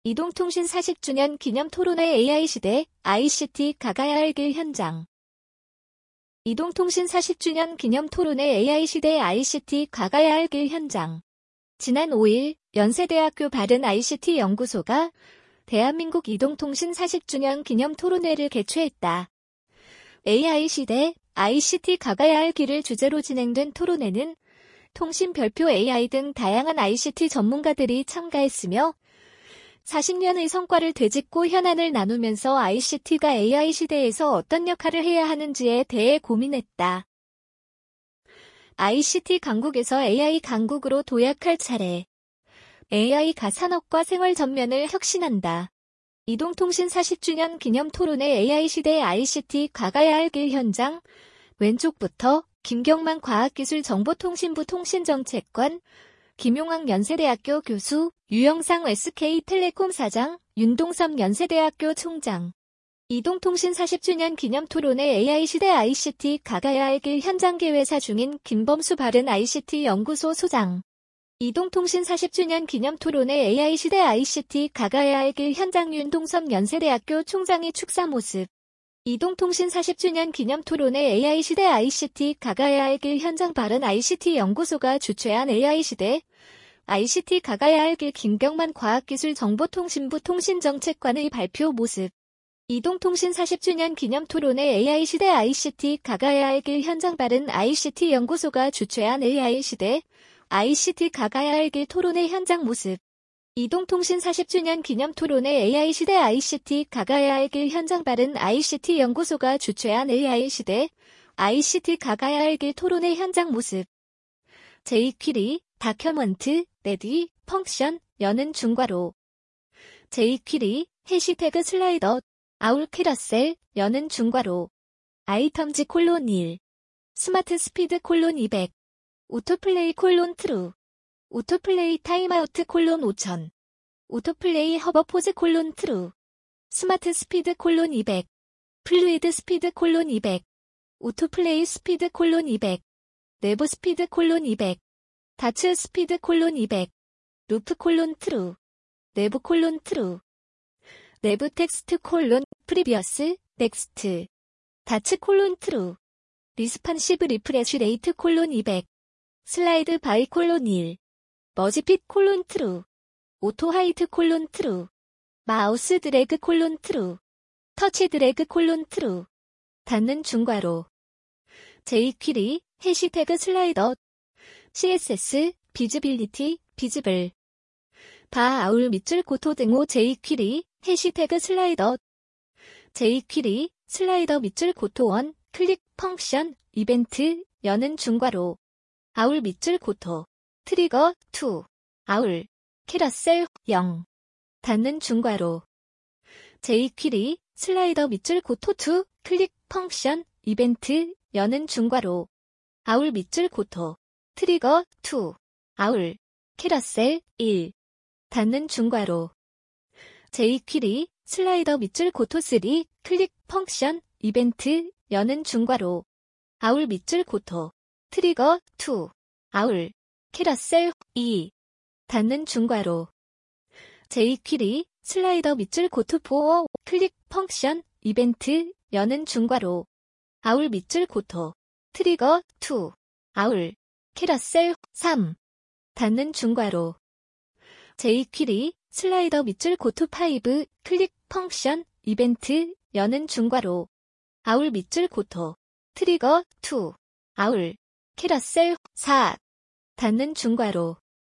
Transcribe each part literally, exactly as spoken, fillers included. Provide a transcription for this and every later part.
이동통신 사십 주년 기념 토론회 에이아이 시대 아이씨티 가가야 할 길 현장. 이동통신 사십 주년 기념 토론회 에이아이 시대 아이씨티 가가야 할 길 현장. 지난 오 일 연세대학교 바른 아이씨티 연구소가 대한민국 이동통신 사십 주년 기념 토론회를 개최했다. 에이아이 시대 아이씨티 가가야 할 길을 주제로 진행된 토론회는 통신 별표 에이아이 등 다양한 아이씨티 전문가들이 참가했으며 사십 년의 성과를 되짚고 현안을 나누면서 아이씨티가 에이아이 시대에서 어떤 역할을 해야 하는지에 대해 고민했다. 아이씨티 강국에서 에이아이 강국으로 도약할 차례. 에이아이가 산업과 생활 전면을 혁신한다. 이동통신 사십 주년 기념 토론회 에이아이 시대 아이씨티 가가야 할 길 현장. 왼쪽부터 김경만 과학기술정보통신부 통신정책관, 김용학 연세대학교 교수, 유영상 에스케이텔레콤 사장, 윤동섭 연세대학교 총장. 이동통신 사십 주년 기념 토론회 에이아이 시대 아이씨티 가가야 할 길 현장 개회사 중인 김범수 바른 아이씨티 연구소 소장. 이동통신 사십 주년 기념 토론회 에이아이 시대 아이씨티 가가야 할 길 현장 윤동섭 연세대학교 총장의 축사 모습. 이동통신 사십 주년 기념 토론회 에이아이 시대 아이씨티 가가야 할 길 현장 바른 아이씨티 연구소가 주최한 에이아이 시대 아이씨티 가가야 할 길 김경만 과학기술정보통신부 통신정책관의 발표 모습. 이동통신 사십 주년 기념 토론회 에이아이 시대 아이씨티 가가야 할 길 현장 바른 아이씨티 연구소가 주최한 에이아이 시대 아이씨티 가가야 할 길 토론회 현장 모습. 이동통신 사십 주년 기념 토론회 에이아이 시대 아이씨티 가가야 할 길 현장 바른 아이씨티 연구소가 주최한 에이아이 시대 아이씨티 가가야 할 길 토론회 현장 모습. 제이퀴리, 다큐먼트, 레디, 펑션, 여는 중괄호. 제이퀴리, 해시태그 슬라이더, 아울 캐러셀, 여는 중괄호. 아이텀즈 콜론 일. 스마트 스피드 콜론 이백. 오토플레이 콜론 트루. 오토플레이 타임아우트 콜론 오천. 오토플레이 허버포즈 콜론 트루. 스마트 스피드 콜론 이백. 플루이드 스피드 콜론 이백. 오토플레이 스피드 콜론 이백. 내부 스피드 콜론 이백. 다츠 스피드 콜론 이백. 루프 콜론 트루. 내부 콜론 트루. 내부 텍스트 콜론 프리비어스 넥스트. 다츠 콜론 트루. 리스판시브 리프레쉬 레이트 콜론 이백. 슬라이드 바이 콜론 일. 머지핏 콜론 트루. 오토 하이트 콜론 트루. 마우스 드래그 콜론 트루. 터치 드래그 콜론 트루. 닫는 중괄호. 제이퀴리, 해시태그 슬라이더. 씨에스에스, 비즈빌리티, 비즈블. 바 아울 밑줄 고토 등호 제이퀴리, 해시태그 슬라이더. 제이퀴리, 슬라이더 밑줄 고토 원, 클릭 펑션, 이벤트, 여는 중괄호. 아울 밑줄 고토. 트리거 이. 아울. 캐러셀 영. 닫는 중괄호. 제이퀴리, 슬라이더 밑줄 고토 이, 클릭 펑션, 이벤트, 여는 중괄호. 아울 밑줄 고토. 트리거 이. 아울. 캐러셀 일. 닫는 중괄호. 제이퀴리, 슬라이더 밑줄 고토 삼, 클릭 펑션, 이벤트, 여는 중괄호. 아울 밑줄 고토. 트리거 이. 아울. 캐러셀 이. 닫는 중괄호. 제이퀴리, 슬라이더 밑줄 고토 사, 클릭 펑션, 이벤트, 여는 중괄호. 아울 밑줄 고토. 트리거 이. 아울. 캐러셀 삼. 닫는 중괄호. 제이퀴리, 슬라이더 밑줄 고토 오, 클릭 펑션, 이벤트, 여는 중괄호. 아울 밑줄 고토. 트리거 이. 아울. 캐러셀 사. 닫는 중괄호.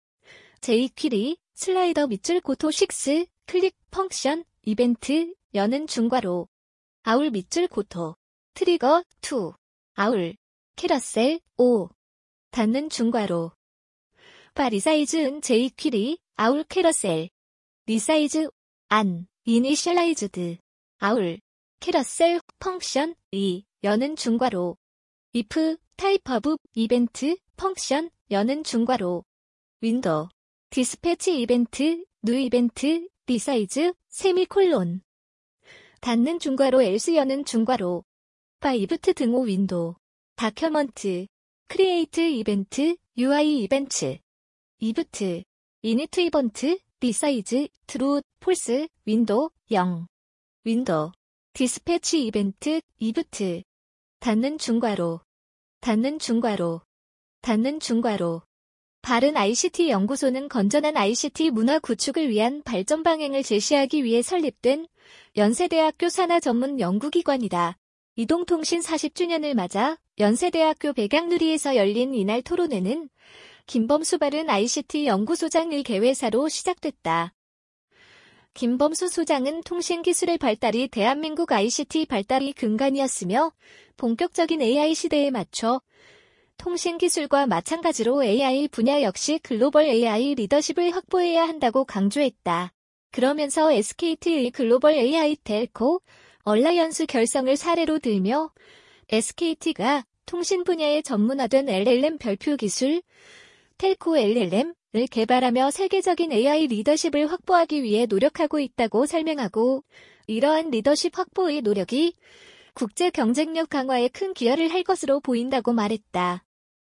제이퀴리, 슬라이더 밑줄 고토 육, 클릭 펑션, 이벤트, 여는 중괄호. 아울 밑줄 고토. 트리거 이. 아울. 캐러셀 오. 닫는 중괄호. 바 리사이즈 은 제이퀴리, 아울 캐러셀. 리사이즈, 안, 이니셜라이즈드. 아울. 캐러셀, 펑션, 이, 여는 중괄호. if, 타입 오브, 이벤트, 펑션, 여는 중괄호. 윈도우. 디스패치 이벤트, 뉴 이벤트, 리사이즈, 세미콜론. 닫는 중괄호 else 여는 중괄호. 바 이브트 등호 윈도우. 다큐먼트. 크리에이트 이벤트, 유아이 이벤트. 이브트. 이니트 이번트, 리사이즈, 트루, 폴스, 윈도, 영. 윈도. 디스패치 이벤트, 이부트. 닫는 중괄호. 닫는 중괄호. 닫는 중괄호. 바른 아이씨티 연구소는 건전한 아이씨티 문화 구축을 위한 발전 방향을 제시하기 위해 설립된 연세대학교 산하 전문 연구기관이다. 이동통신 사십 주년을 맞아 연세대학교 백양누리에서 열린 이날 토론회는 김범수 바른 아이씨티 연구소장 일 개회사로 시작됐다. 김범수 소장은 통신기술의 발달이 대한민국 아이씨티 발달의 근간이었으며 본격적인 에이아이 시대에 맞춰 통신기술과 마찬가지로 에이아이 분야 역시 글로벌 에이아이 리더십을 확보해야 한다고 강조했다. 그러면서 에스케이티의 글로벌 에이아이 텔코 얼라이언스 결성을 사례로 들며 에스케이티가 통신 분야에 전문화된 엘엘엠 별표 기술 텔코 엘엘엠을 개발하며 세계적인 에이아이 리더십을 확보하기 위해 노력하고 있다고 설명하고 이러한 리더십 확보의 노력이 국제 경쟁력 강화에 큰 기여를 할 것으로 보인다고 말했다.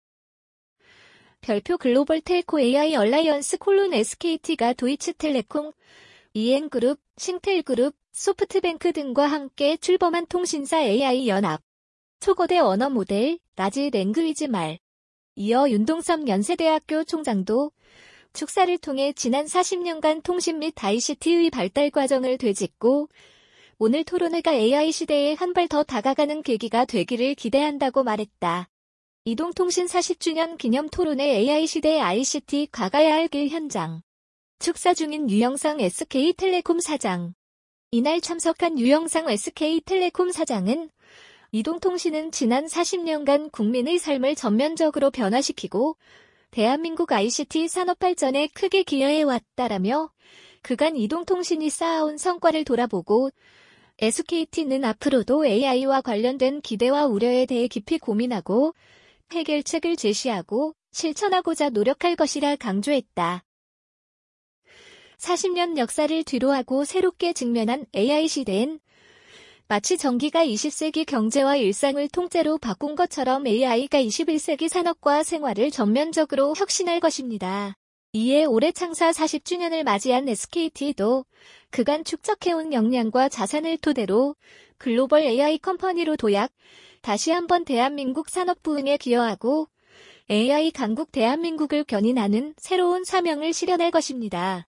별표 글로벌 텔코 에이아이 얼라이언스 콜론 에스케이티가 도이치텔레콤, 이엔그룹, 싱텔그룹, 소프트뱅크 등과 함께 출범한 통신사 에이아이 연합, 초거대 언어 모델, 라지 랭귀지 말. 이어 윤동섭 연세대학교 총장도 축사를 통해 지난 사십 년간 통신 및 아이씨티의 발달 과정을 되짚고 오늘 토론회가 에이아이 시대에 한 발 더 다가가는 계기가 되기를 기대한다고 말했다. 이동통신 사십 주년 기념 토론회 에이아이 시대 아이씨티 가가야 할 길 현장. 축사 중인 유영상 에스케이텔레콤 사장. 이날 참석한 유영상 에스케이텔레콤 사장은 이동통신은 지난 사십 년간 국민의 삶을 전면적으로 변화시키고 대한민국 아이씨티 산업 발전에 크게 기여해왔다라며 그간 이동통신이 쌓아온 성과를 돌아보고 에스케이티는 앞으로도 에이아이와 관련된 기대와 우려에 대해 깊이 고민하고 해결책을 제시하고 실천하고자 노력할 것이라 강조했다. 사십 년 역사를 뒤로하고 새롭게 직면한 에이아이 시대엔 마치 전기가 이십 세기 경제와 일상을 통째로 바꾼 것처럼 에이아이가 이십일 세기 산업과 생활을 전면적으로 혁신할 것입니다. 이에 올해 창사 사십 주년을 맞이한 에스케이티도 그간 축적해온 역량과 자산을 토대로 글로벌 에이아이 컴퍼니로 도약, 다시 한번 대한민국 산업 부흥에 기여하고 에이아이 강국 대한민국을 견인하는 새로운 사명을 실현할 것입니다.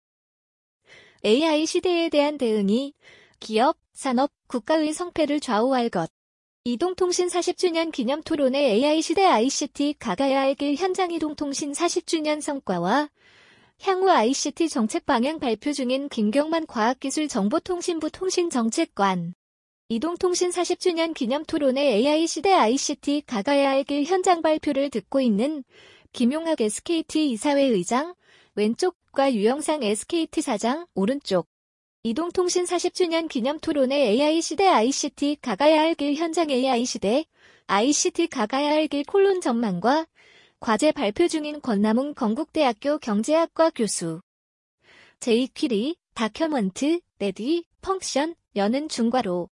에이아이 시대에 대한 대응이 기업, 산업, 국가의 성패를 좌우할 것. 이동통신 사십 주년 기념 토론회 에이아이 시대 아이씨티 가가야 할 길 현장 이동통신 사십 주년 성과와 향후 아이씨티 정책 방향 발표 중인 김경만 과학기술정보통신부 통신정책관. 이동통신 사십 주년 기념 토론회 에이아이 시대 아이씨티 가가야 할 길 현장 발표를 듣고 있는 김용학 에스케이티 이사회 의장, 왼쪽과 유영상 에스케이티 사장, 오른쪽. 이동통신 사십 주년 기념 토론회 에이아이 시대 아이씨티 가가야 할 길 현장 에이아이 시대 아이씨티 가가야 할 길 콜론 전망과 과제 발표 중인 권남웅 건국대학교 경제학과 교수. 제이퀴리, 다큐먼트, 레디, 펑션, 여는 중괄호.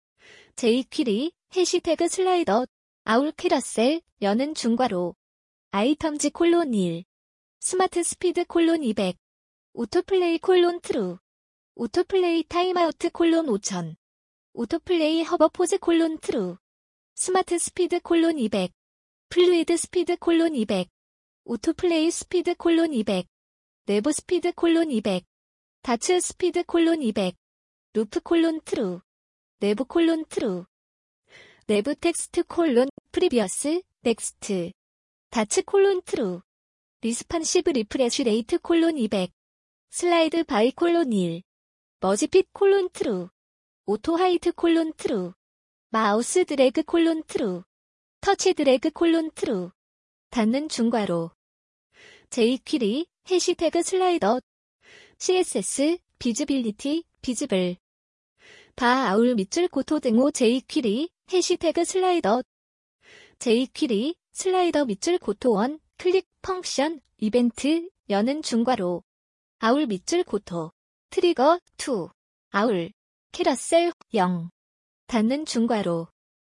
제이퀴리, 해시태그 슬라이더, 아울 캐러셀, 여는 중괄호. 아이텀즈 콜론 일. 스마트 스피드 콜론 이백. 오토플레이 콜론 트루. 오토플레이 타임아우트 콜론 오천. 오토플레이 허버포즈 콜론 트루. 스마트 스피드 콜론 이백. 플루이드 스피드 콜론 이백. 오토플레이 스피드 콜론 이백. 내부 스피드 콜론 이백. 다츠 스피드 콜론 이백. 루프 콜론 트루. 내부 콜론 트루. 내부 텍스트 콜론 프리비어스 넥스트. 다츠 콜론 트루. 리스판시브 리프레쉬 레이트 콜론 이백. 슬라이드 바이 콜론 일. 머지핏 콜론 트루. 오토 하이트 콜론 트루. 마우스 드래그 콜론 트루. 터치 드래그 콜론 트루. 닫는 중괄호. 제이퀴리, 해시태그 슬라이더. 씨에스에스, 비즈빌리티, 비즈블. 바 아울 밑줄 고토 등호 제이퀴리, 해시태그 슬라이더. 제이퀴리, 슬라이더 밑줄 고토 원, 클릭 펑션, 이벤트, 여는 중괄호. 아울 밑줄 고토. 트리거, 투. 아울. 캐러셀, 영. 닫는 중괄호.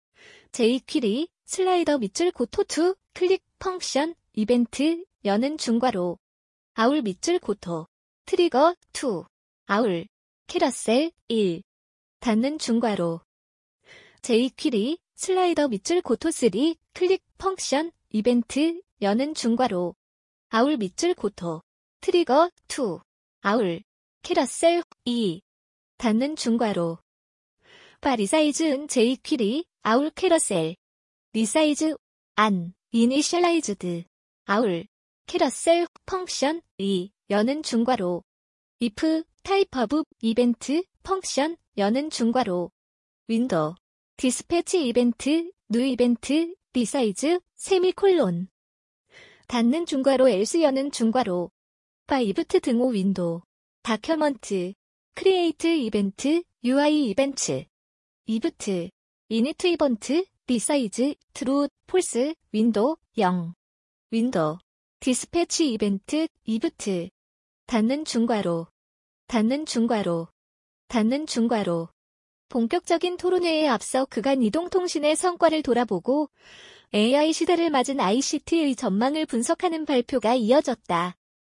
제이퀴리, 슬라이더 밑줄 고토 투, 클릭 펑션, 이벤트, 여는 중괄호. 아울 밑줄 고토. 트리거, 투. 아울, 캐러셀, 일. 닫는 중괄호. jQuery, 슬라이더 밑줄 고토 삼, 클릭 펑션, 이벤트, 여는 중괄호. 아울 밑줄 고토. 트리거, 이. 아울, 캐러셀, 이. 닫는 중괄호. 파리사이즈은 jQuery, 아울 캐러셀. 리사이즈, 안, 이니셜라이즈드. 아울, 캐러셀, 펑션, 이, 여는 중괄호. if, 타입 오브, 이벤트, 펑션, 여는 중괄호. 윈도우, 디스패치 이벤트, 뉴 이벤트, 리사이즈, 세미콜론. 닫는 중괄호 else 여는 중괄호. 파이브트 등호 윈도우. 다큐먼트, 크리에이트 이벤트, 유아이 이벤트. 이브트, 이니트 이번트, 리사이즈, 트루, 폴스, 윈도우, 영. 윈도우, 디스패치 이벤트, 이브트. 닫는 중괄호. 닫는 중괄호. 닫는 중괄호. 본격적인 토론회에 앞서 그간 이동통신의 성과를 돌아보고 에이아이 시대를 맞은 아이씨티의 전망을 분석하는 발표가 이어졌다.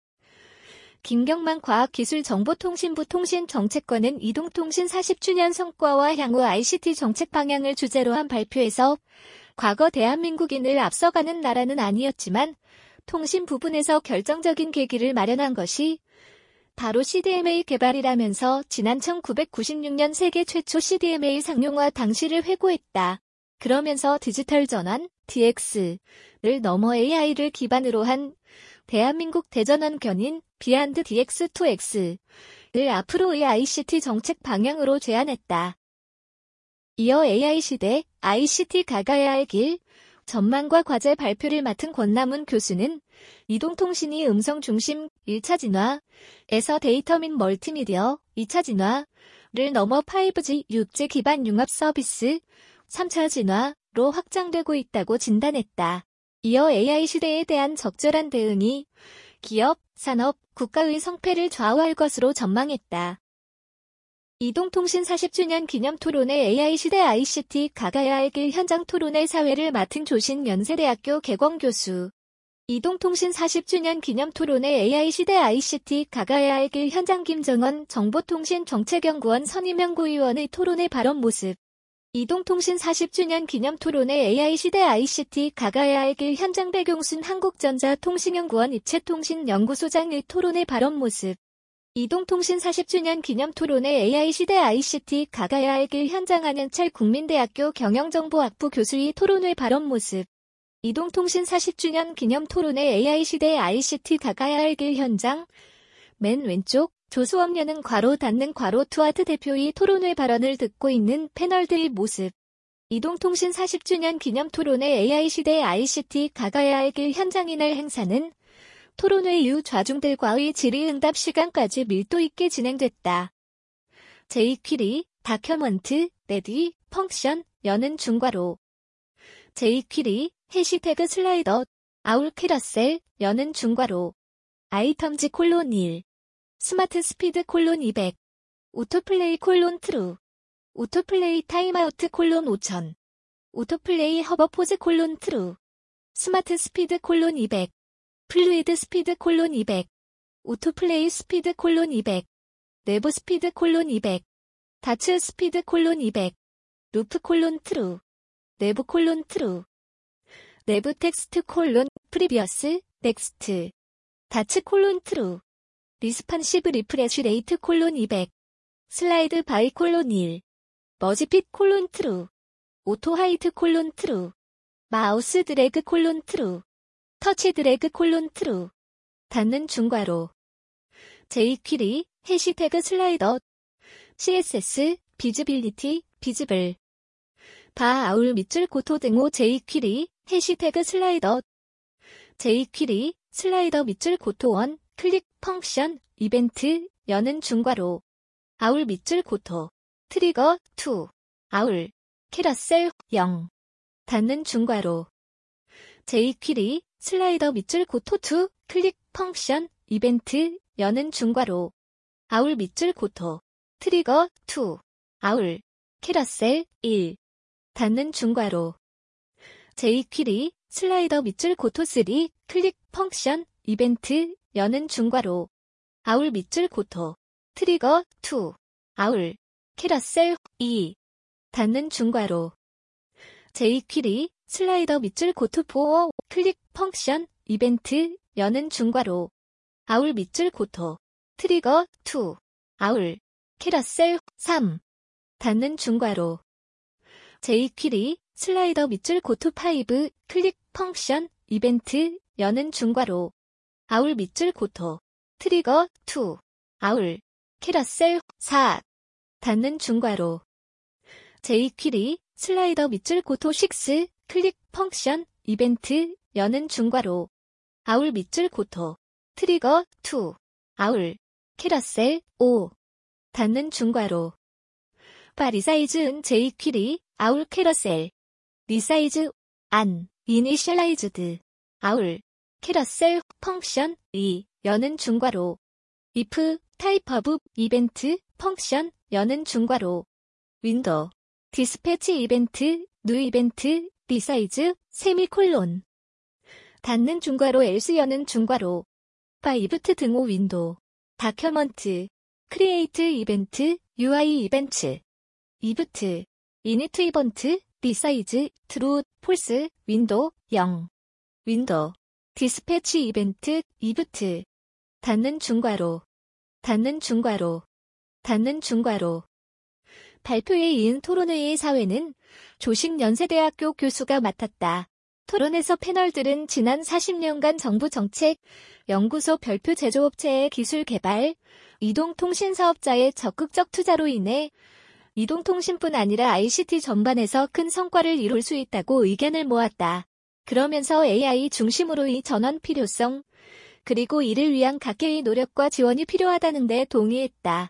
김경만 과학기술정보통신부 통신정책관은 이동통신 사십 주년 성과와 향후 아이씨티 정책 방향을 주제로 한 발표에서 과거 대한민국인을 앞서가는 나라는 아니었지만 통신 부분에서 결정적인 계기를 마련한 것이 바로 씨디엠에이 개발이라면서 지난 천구백구십육 년 세계 최초 씨디엠에이 상용화 당시를 회고했다. 그러면서 디지털 전환, 디엑스를 넘어 에이아이를 기반으로 한 대한민국 대전환 견인 비안드 디엑스 투 엑스를 앞으로의 아이씨티 정책 방향으로 제안했다. 이어 에이아이 시대 아이씨티 가가야의 길 전망과 과제 발표를 맡은 권남훈 교수는 이동통신이 음성 중심 일 차 진화에서 데이터 및 멀티미디어 이 차 진화를 넘어 파이브지 육 지 기반 융합 서비스 삼 차 진화로 확장되고 있다고 진단했다. 이어 에이아이 시대에 대한 적절한 대응이 기업, 산업, 국가의 성패를 좌우할 것으로 전망했다. 이동통신 사십 주년 기념 토론회 에이아이 시대 아이씨티 가가야의 길 현장 토론회 사회를 맡은 조신 연세대학교 개공교수. 이동통신 사십 주년 기념 토론회 에이아이 시대 아이씨티 가가야의 길 현장 김정원 정보통신정책연구원 선임영 고위원의 토론회 발언 모습. 이동통신 사십 주년 기념 토론회 에이아이 시대 아이씨티 가가야의 길 현장 백용순 한국전자통신연구원 입체통신연구소장의 토론회 발언 모습. 이동통신 사십 주년 기념 토론회 에이아이 시대 아이씨티 가가야의 길 현장 안현철 국민대학교 경영정보학부 교수의 토론회 발언 모습. 이동통신 사십 주년 기념 토론회 에이아이 시대 아이씨티 가가야의 길 현장 맨 왼쪽 조수업 여는 괄호 닫는 괄호 투아트 대표의 토론회 발언을 듣고 있는 패널들의 모습. 이동통신 사십 주년 기념 토론회 에이아이 시대 아이씨티 가가야의 길 현장 이날 행사는 토론회 이후 좌중들과의 질의응답 시간까지 밀도 있게 진행됐다. jQuery, 다큐먼트, 레디, 펑션, 여는 중괄호. jQuery, 해시태그 슬라이더, 아울 캐러셀, 여는 중괄호. 아이텀즈 콜론 일. 스마트 스피드 콜론 이백. 오토플레이 콜론 트루. 오토플레이 타임아우트 콜론 오천. 오토플레이 허버포즈 콜론 트루. 스마트 스피드 콜론 이백. 플루이드 스피드 콜론 이백. 오토플레이 스피드 콜론 이백. 내부 스피드 콜론 이백. 다츠 스피드 콜론 이백. 루프 콜론 트루. 내부 콜론 트루. 내부 텍스트 콜론 프리비어스 넥스트. 다츠 콜론 트루. 리스판시브 리프레쉬 레이트 콜론 이백. 슬라이드 바이 콜론 일. 머지핏 콜론 트루. 오토 하이트 콜론 트루. 마우스 드래그 콜론 트루. 터치 드래그 콜론 트루. 닫는 중괄호. jQuery, 해시태그 슬라이더. 씨에스에스, 비즈빌리티, 비즈블. 바 아울 밑줄 고토 등호 jQuery, 해시태그 슬라이더. jQuery, 슬라이더 밑줄 고토 원, 클릭 펑션, 이벤트, 여는 중괄호. 아울 밑줄 고토. 트리거, 이. 아울. 캐러셀, 영. 닫는 중괄호. jQuery, 슬라이더 밑줄 고토 이, 클릭 펑션, 이벤트, 여는 중괄호. 아울 밑줄 고토. 트리거, 이. 아울. 캐러셀, 일. 닫는 중괄호. jQuery, 슬라이더 밑줄 고토 삼, 클릭 펑션, 이벤트, 여는 중괄호. 아울 밑줄 고토. 트리거 투. 아울. 캐러셀 이. 닫는 중괄호. 제이퀴리. 슬라이더 밑줄 고토 포어. 클릭 펑션. 이벤트. 여는 중괄호. 아울 밑줄 고토. 트리거 투. 아울. 캐러셀 삼. 닫는 중괄호. 제이퀴리. 슬라이더 밑줄 고토 파이브. 클릭 펑션. 이벤트. 여는 중괄호. 아울 밑줄 고토. 트리거 투. 아울. 캐러셀 사. 닫는 중괄호. 제이퀴리. 슬라이더 밑줄 고토 식스. 클릭 펑션. 이벤트. 여는 중괄호. 아울 밑줄 고토. 트리거 투. 아울. 캐러셀 오. 닫는 중괄호. 파리사이즈은 제이퀴리. 아울 캐러셀. 리사이즈 안. 이니셜라이즈드. 아울. 캐러셀 펑션 이. 여는 중괄호. if 타입 오브 이벤트 펑션 여는 중괄호. 윈도우. 디스패치 이벤트 뉴 이벤트 리사이즈 세미콜론. 닫는 중괄호 else 여는 중괄호. 파이브트 등호 윈도우. 다큐먼트. 크리에이트 이벤트 유아이 이벤트. 이브트. 이니트 이번트 리사이즈 트루 폴스 윈도우 영. 윈도우. 디스패치 이벤트 이브트. 닫는 중괄호. 닫는 중괄호. 닫는 중괄호. 발표에 이은 토론회의 사회는 조식연세대학교 교수가 맡았다. 토론에서 패널들은 지난 사십 년간 정부 정책, 연구소 별표 제조업체의 기술 개발, 이동통신 사업자의 적극적 투자로 인해 이동통신뿐 아니라 아이씨티 전반에서 큰 성과를 이룰 수 있다고 의견을 모았다. 그러면서 에이아이 중심으로 이 전환 필요성, 그리고 이를 위한 각계의 노력과 지원이 필요하다는 데 동의했다.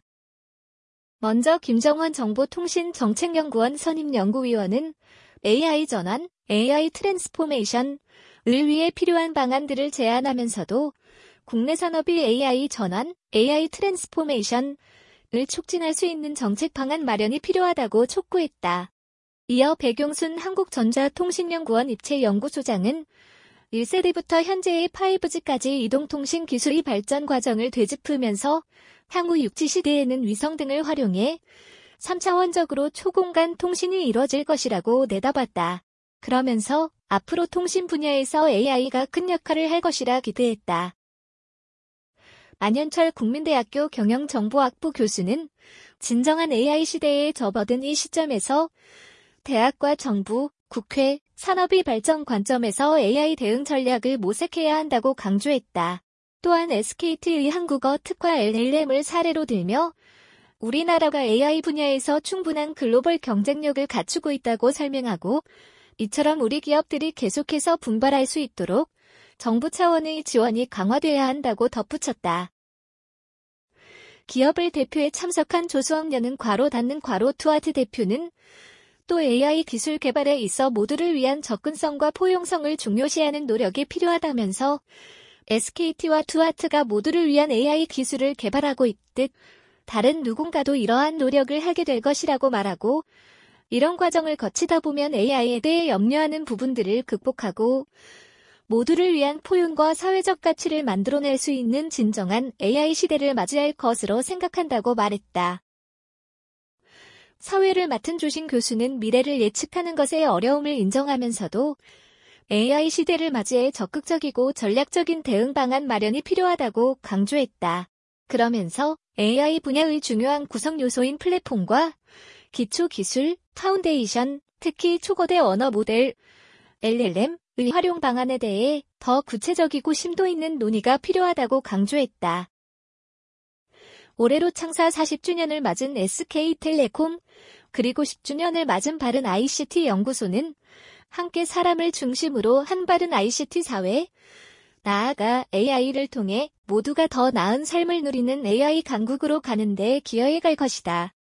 먼저 김정원 정보통신정책연구원 선임연구위원은 에이아이 전환, 에이아이 트랜스포메이션을 위해 필요한 방안들을 제안하면서도 국내 산업이 에이아이 전환, 에이아이 트랜스포메이션을 촉진할 수 있는 정책 방안 마련이 필요하다고 촉구했다. 이어 백용순 한국전자통신연구원 입체연구소장은 일 세대부터 현재의 파이브지까지 이동통신 기술의 발전 과정을 되짚으면서 향후 육 지 시대에는 위성 등을 활용해 삼 차원적으로 초공간 통신이 이뤄질 것이라고 내다봤다. 그러면서 앞으로 통신 분야에서 에이아이가 큰 역할을 할 것이라 기대했다. 만현철 국민대학교 경영정보학부 교수는 진정한 에이아이 시대에 접어든 이 시점에서 대학과 정부, 국회, 산업의 발전 관점에서 에이아이 대응 전략을 모색해야 한다고 강조했다. 또한 에스케이티의 한국어 특화 엘엘엠을 사례로 들며 우리나라가 에이아이 분야에서 충분한 글로벌 경쟁력을 갖추고 있다고 설명하고 이처럼 우리 기업들이 계속해서 분발할 수 있도록 정부 차원의 지원이 강화돼야 한다고 덧붙였다. 기업을 대표해 참석한 조수업연은 괄호 닫는 괄호 투아트 대표는 또 에이아이 기술 개발에 있어 모두를 위한 접근성과 포용성을 중요시하는 노력이 필요하다면서 에스케이티와 투아트가 모두를 위한 에이아이 기술을 개발하고 있듯 다른 누군가도 이러한 노력을 하게 될 것이라고 말하고 이런 과정을 거치다 보면 에이아이에 대해 염려하는 부분들을 극복하고 모두를 위한 포용과 사회적 가치를 만들어낼 수 있는 진정한 에이아이 시대를 맞이할 것으로 생각한다고 말했다. 사회를 맡은 조신 교수는 미래를 예측하는 것의 어려움을 인정하면서도 에이아이 시대를 맞이해 적극적이고 전략적인 대응 방안 마련이 필요하다고 강조했다. 그러면서 에이아이 분야의 중요한 구성 요소인 플랫폼과 기초 기술, 파운데이션, 특히 초거대 언어 모델, 엘엘엠의 활용 방안에 대해 더 구체적이고 심도 있는 논의가 필요하다고 강조했다. 올해로 창사 사십 주년을 맞은 에스케이텔레콤, 그리고 십 주년을 맞은 바른 아이씨티 연구소는 함께 사람을 중심으로 한 바른 아이씨티 사회, 나아가 에이아이를 통해 모두가 더 나은 삶을 누리는 에이아이 강국으로 가는 데 기여해 갈 것이다.